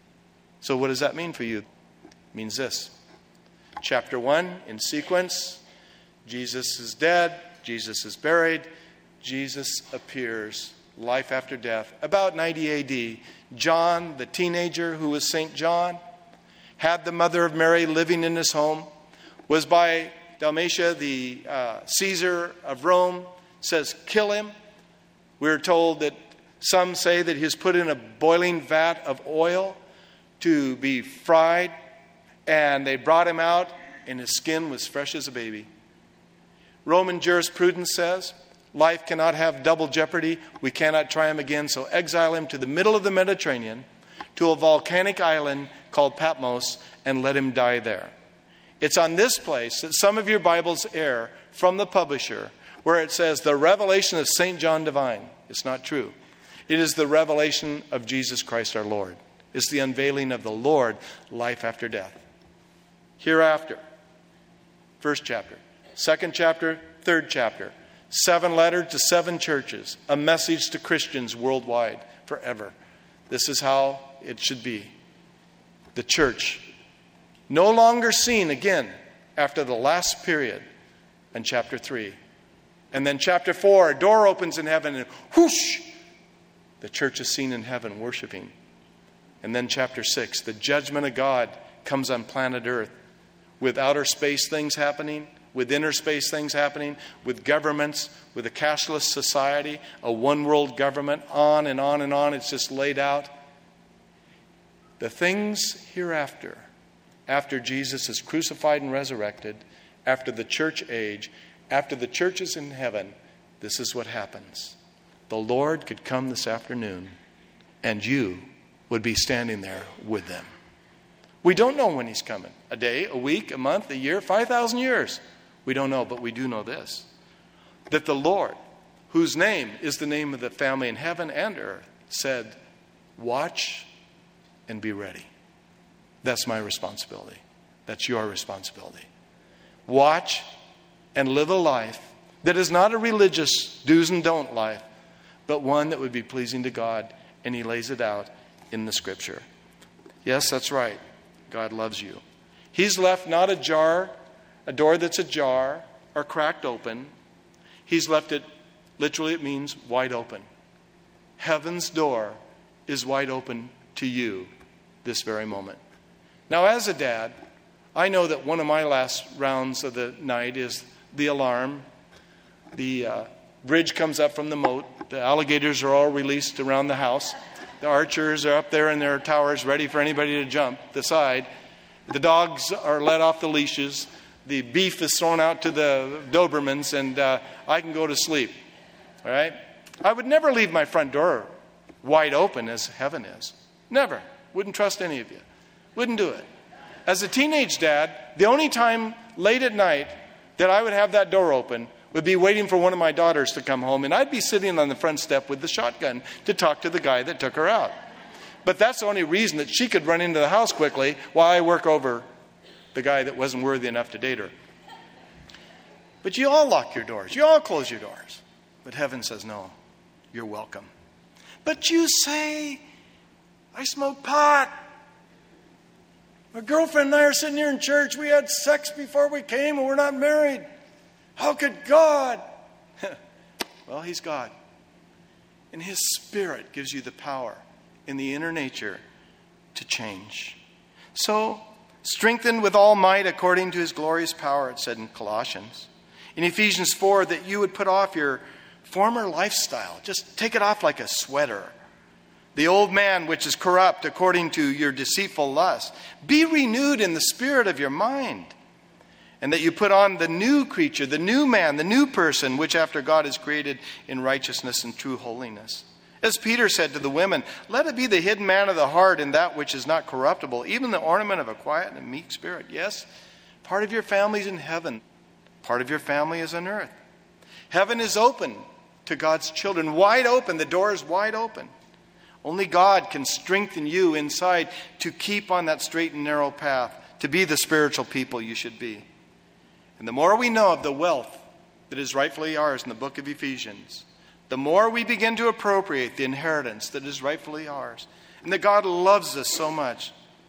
So what does that mean for you? It means this. Chapter one, in sequence, Jesus is dead, Jesus is buried, Jesus appears, life after death. About ninety A D, John, the teenager who was Saint John, had the mother of Mary living in his home, was by Dalmatia, the uh, Caesar of Rome, says, kill him. We're told that some say that he was put in a boiling vat of oil to be fried, and they brought him out, and his skin was fresh as a baby. Roman jurisprudence says, life cannot have double jeopardy. We cannot try him again, so exile him to the middle of the Mediterranean, to a volcanic island called Patmos, and let him die there. It's on this place that some of your Bibles err from the publisher, where it says the revelation of Saint John Divine. It's not true. It is the revelation of Jesus Christ our Lord. It's the unveiling of the Lord, life after death. Hereafter, first chapter, second chapter, third chapter, seven letters to seven churches, a message to Christians worldwide forever. This is how it should be. The church, no longer seen again after the last period in chapter three. And then chapter four, a door opens in heaven and whoosh, the church is seen in heaven worshiping. And then chapter six, the judgment of God comes on planet Earth with outer space things happening, with inner space things happening, with governments, with a cashless society, a one world government, on and on and on. It's just laid out. The things hereafter, after Jesus is crucified and resurrected, after the church age, after the church is in heaven, this is what happens. The Lord could come this afternoon and you would be standing there with them. We don't know when he's coming. A day, a week, a month, a year, five thousand years. We don't know, but we do know this. That the Lord, whose name is the name of the family in heaven and earth, said, watch and be ready. That's my responsibility. That's your responsibility. Watch and live a life that is not a religious do's and don't life, but one that would be pleasing to God, and he lays it out in the Scripture. Yes, that's right. God loves you. He's left not a jar, a door that's ajar or cracked open. He's left it, literally it means wide open. Heaven's door is wide open to you this very moment. Now, as a dad, I know that one of my last rounds of the night is the alarm. The uh, bridge comes up from the moat. The alligators are all released around the house. The archers are up there in their towers ready for anybody to jump the side. The dogs are let off the leashes. The beef is thrown out to the Dobermans, and uh, I can go to sleep. All right? I would never leave my front door wide open as heaven is. Never. Wouldn't trust any of you. Wouldn't do it. As a teenage dad, the only time late at night that I would have that door open would be waiting for one of my daughters to come home, and I'd be sitting on the front step with the shotgun to talk to the guy that took her out. But that's the only reason that she could run into the house quickly while I work over the guy that wasn't worthy enough to date her. But you all lock your doors. You all close your doors. But heaven says, no, you're welcome. But you say, I smoke pot. My girlfriend and I are sitting here in church. We had sex before we came and we're not married. How could God? Well, he's God. And his Spirit gives you the power in the inner nature to change. So, strengthened with all might according to his glorious power, it said in Colossians. In Ephesians four, that you would put off your former lifestyle. Just take it off like a sweater. The old man which is corrupt according to your deceitful lust. Be renewed in the spirit of your mind. And that you put on the new creature, the new man, the new person, which after God is created in righteousness and true holiness. As Peter said to the women, let it be the hidden man of the heart in that which is not corruptible, even the ornament of a quiet and meek spirit. Yes, part of your family is in heaven. Part of your family is on earth. Heaven is open to God's children, wide open. The door is wide open. Only God can strengthen you inside to keep on that straight and narrow path, to be the spiritual people you should be. And the more we know of the wealth that is rightfully ours in the book of Ephesians, the more we begin to appropriate the inheritance that is rightfully ours, and that God loves us so much,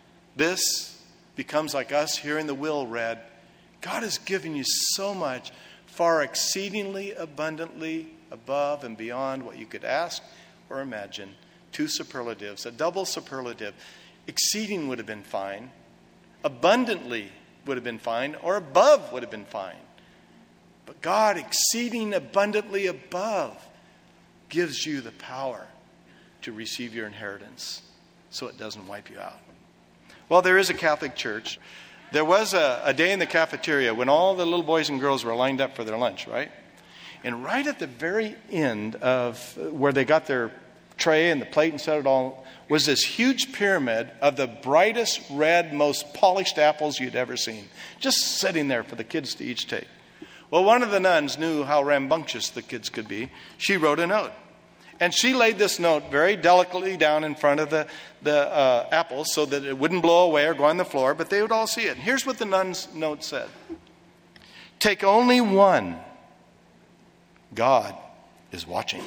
this becomes like us hearing the will read. God has given you so much, far exceedingly abundantly above and beyond what you could ask or imagine. Two superlatives, a double superlative. Exceeding would have been fine. Abundantly would have been fine, or above would have been fine. But God, exceeding abundantly above, gives you the power to receive your inheritance so it doesn't wipe you out. Well, there is a Catholic church. There was a, a day in the cafeteria when all the little boys and girls were lined up for their lunch, right? And right at the very end of where they got their tray and the plate and set it all was this huge pyramid of the brightest red, most polished apples you'd ever seen, just sitting there for the kids to each take. Well, one of the nuns knew how rambunctious the kids could be. She wrote a note. And she laid this note very delicately down in front of the, the uh, apples so that it wouldn't blow away or go on the floor, but they would all see it. And here's what the nun's note said. Take only one. God is watching.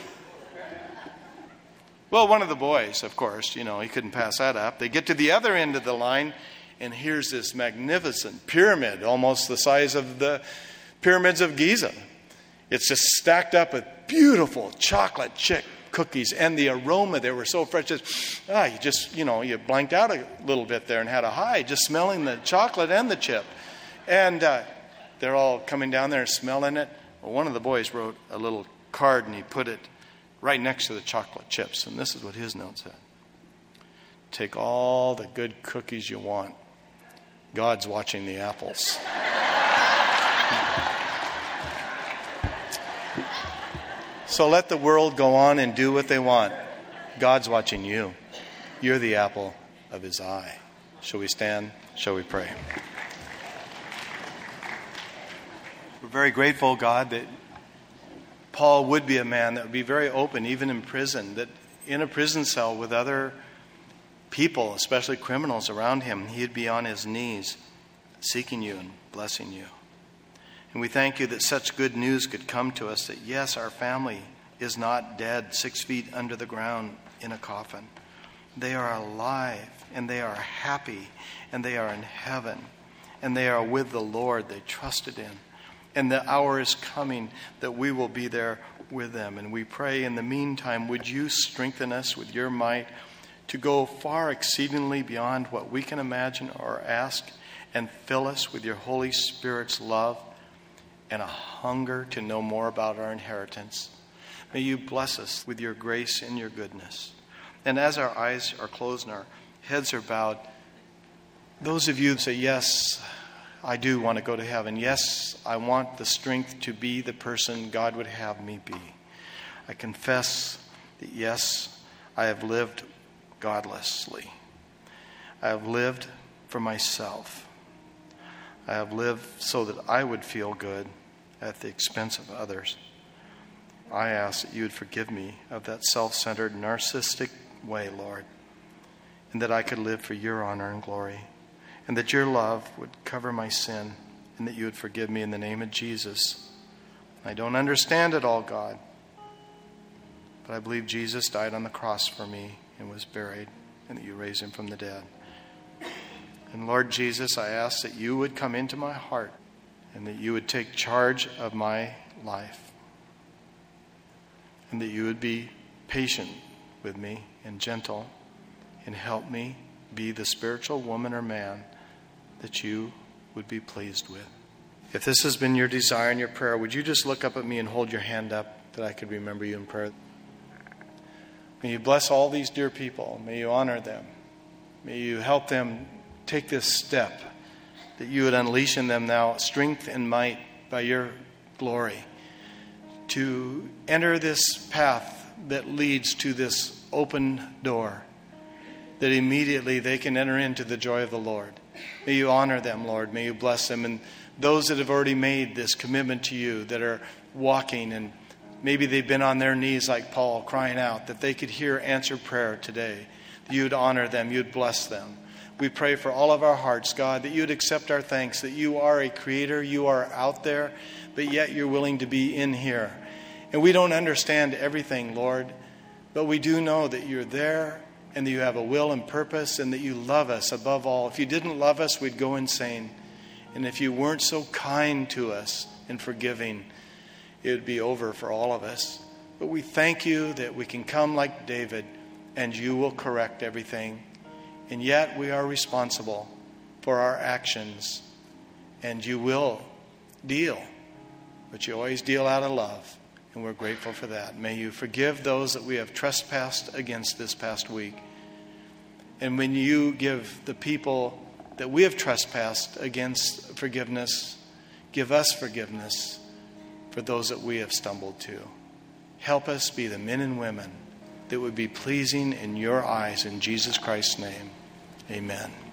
Well, one of the boys, of course, you know, he couldn't pass that up. They get to the other end of the line, and here's this magnificent pyramid, almost the size of the pyramids of Giza. It's just stacked up with beautiful chocolate chip cookies, and the aroma, they were so fresh. Just, ah, you just, you know, you blanked out a little bit there and had a high just smelling the chocolate and the chip. And uh, they're all coming down there and smelling it. Well, one of the boys wrote a little card, and he put it right next to the chocolate chips. And this is what his note said. Take all the good cookies you want. God's watching the apples. So let the world go on and do what they want. God's watching you. You're the apple of his eye. Shall we stand? Shall we pray? We're very grateful, God, that Paul would be a man that would be very open, even in prison, that in a prison cell with other people, especially criminals around him, he'd be on his knees seeking you and blessing you. And we thank you that such good news could come to us, that yes, our family is not dead, six feet under the ground in a coffin. They are alive, and they are happy, and they are in heaven, and they are with the Lord they trusted in. And the hour is coming that we will be there with them. And we pray in the meantime, would you strengthen us with your might to go far exceedingly beyond what we can imagine or ask, and fill us with your Holy Spirit's love and a hunger to know more about our inheritance. May you bless us with your grace and your goodness. And as our eyes are closed and our heads are bowed, those of you who say, yes, I do want to go to heaven. Yes, I want the strength to be the person God would have me be. I confess that, yes, I have lived godlessly. I have lived for myself. I have lived so that I would feel good at the expense of others. I ask that you would forgive me of that self-centered, narcissistic way, Lord, and that I could live for your honor and glory, and that your love would cover my sin, and that you would forgive me in the name of Jesus. I don't understand it all, God, but I believe Jesus died on the cross for me and was buried, and that you raised him from the dead. And Lord Jesus, I ask that you would come into my heart, and that you would take charge of my life, and that you would be patient with me and gentle, and help me be the spiritual woman or man that you would be pleased with. If this has been your desire and your prayer, would you just look up at me and hold your hand up that I could remember you in prayer? May you bless all these dear people. May you honor them. May you help them take this step, that you would unleash in them now strength and might by your glory to enter this path that leads to this open door, that immediately they can enter into the joy of the Lord. May you honor them, Lord. May you bless them. And those that have already made this commitment to you, that are walking, and maybe they've been on their knees like Paul, crying out, that they could hear answered prayer today, that you'd honor them, you'd bless them. We pray for all of our hearts, God, that you'd accept our thanks, that you are a creator, you are out there, but yet you're willing to be in here. And we don't understand everything, Lord, but we do know that you're there, and that you have a will and purpose, and that you love us above all. If you didn't love us, we'd go insane. And if you weren't so kind to us and forgiving, it would be over for all of us. But we thank you that we can come like David, and you will correct everything. And yet we are responsible for our actions, and you will deal. But you always deal out of love, and we're grateful for that. May you forgive those that we have trespassed against this past week. And when you give the people that we have trespassed against forgiveness, give us forgiveness for those that we have stumbled to. Help us be the men and women that would be pleasing in your eyes. In Jesus Christ's name, amen.